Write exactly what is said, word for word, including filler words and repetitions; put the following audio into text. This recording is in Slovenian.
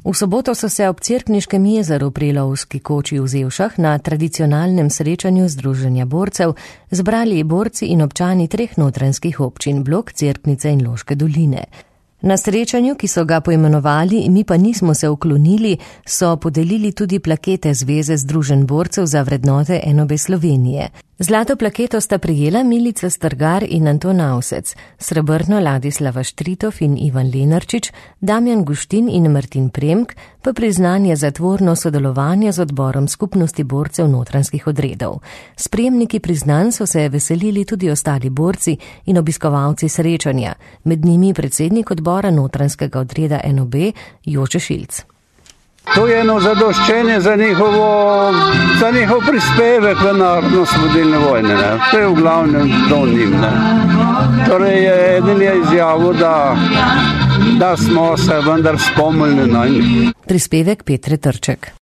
V soboto so se ob Cerkniškem jezeru pri lovski koči v Zevšah na tradicionalnem srečanju Združenja borcev zbrali borci in občani treh notranjskih občin Blok, Cerknice in Loške doline. Na srečanju, ki so ga poimenovali Mi pa nismo se uklonili, so podelili tudi plakete Zveze združenj borcev za vrednote N O B Slovenije. Zlato plaketo sta prijela Milica Strgar in Anton Avsec, srebrno Ladislava Štritov in Ivan Lenarčič, Damjan Guštin in Martin Premk pa priznanje za tvorno sodelovanje z odborom skupnosti borcev notranjskih odredov. S prejemniki priznanj so se veselili tudi ostali borci in obiskovalci srečanja, med njimi predsednik odbora notranjskega odreda N O B Jože Šilc. To je eno zadoščenje za njihovo, za njihov prispevek v narodno-osvobodilne vojne. Ne. To je v glavnem do njim. Ne. Torej, eden je izjavil, da, da smo se vendar spomnili na njih. Prispevek Petre Trček.